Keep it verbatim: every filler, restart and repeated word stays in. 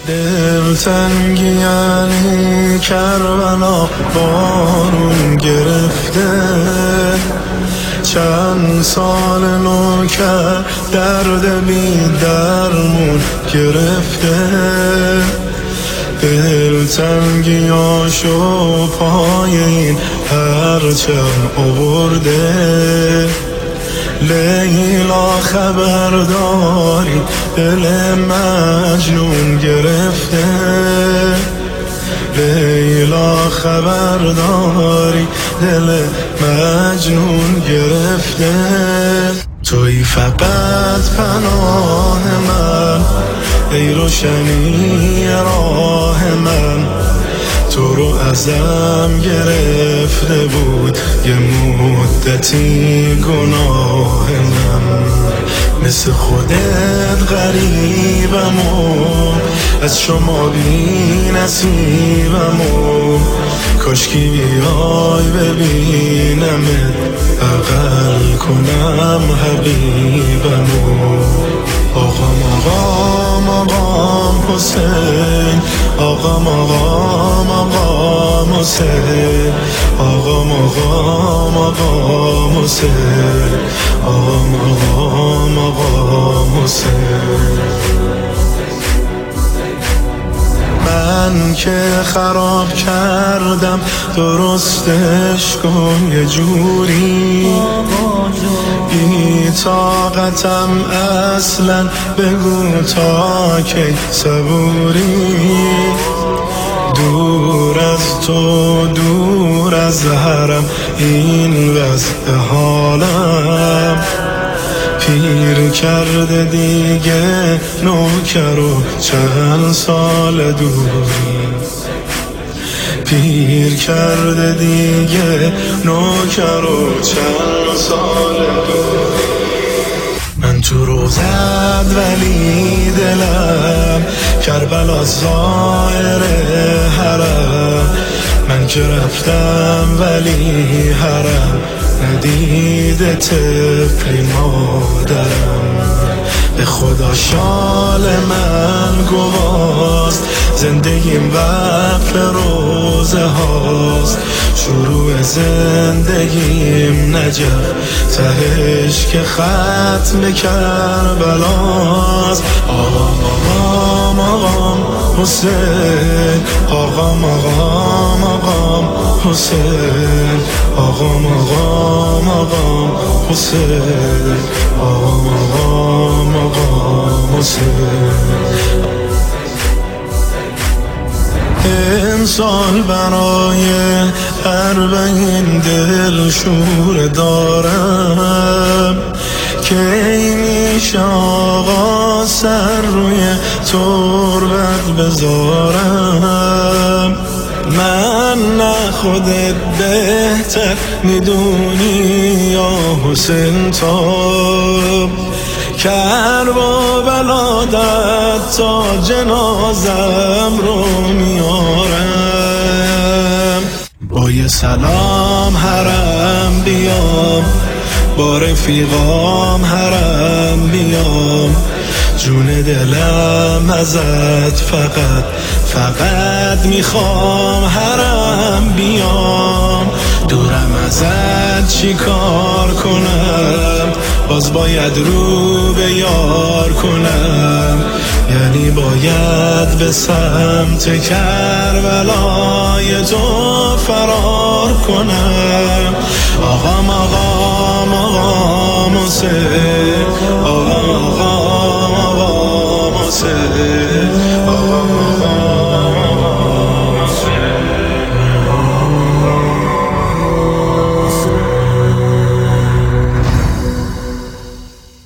دلتنگی یعنی کربلا بارون گرفته، چند سال نوکر درد بی درمون گرفته. دلتنگی آشو پای این پرچم آورده. لیلا خبرداری دل مجنون گرفته. لیلا خبرداری دل مجنون گرفته. توی فقط پناه من، ای روشنی راه من. تو رو ازم گرفته بود یه مدتی گناه من. مثل خودت غریبم و از شما بی نصیبم و کاشکی بیای ببینمت بغل کنم حبیبم و آقام آقام آقام حسین، آقام آقام آقام حسین، آقام آقام آقام حسین، آقام آقام آقام حسین. من که خراب کردم درستش کن یه جوری. بی طاقتم اصلا بگو تا کی صبوری. دور از تو دور از حرم این وضع حالم. پیر کرده دیگه نوکر و چند سال دوری. پیر کرده دیگه نوکر و چند سال دوری. من تو روزت ولی دلم کربلا ظاهر حرم. من که رفتم ولی حرم ندیده طفلی مادرم. به خدا شال من گواست، زندگیم وقف روزه هاست. شروع زندگیم نجف، تهش که ختم کربلاست. آقام آقام آقام حسین، آقام آقام آقام حسین، آقام آقام آقام حسین، آقام آقام آقام حسین. امسال برای اربعین دل شور دارم. کی میشه آقا سر روی تربت بذارم. من نه خودت بهتر میدونی یا حسین تاب. کربلا داد تا جنازم رو میارم. با یه سلام حرم بیام، با رفیقام حرم بیام. جون دلم ازت فقط فقط میخوام حرم بیام. دورم ازت چی کار کنم، باز باید رو به یار کنم. یعنی باید به سمت کربلای تو فرار کنم. آقام آقام آقام حسین،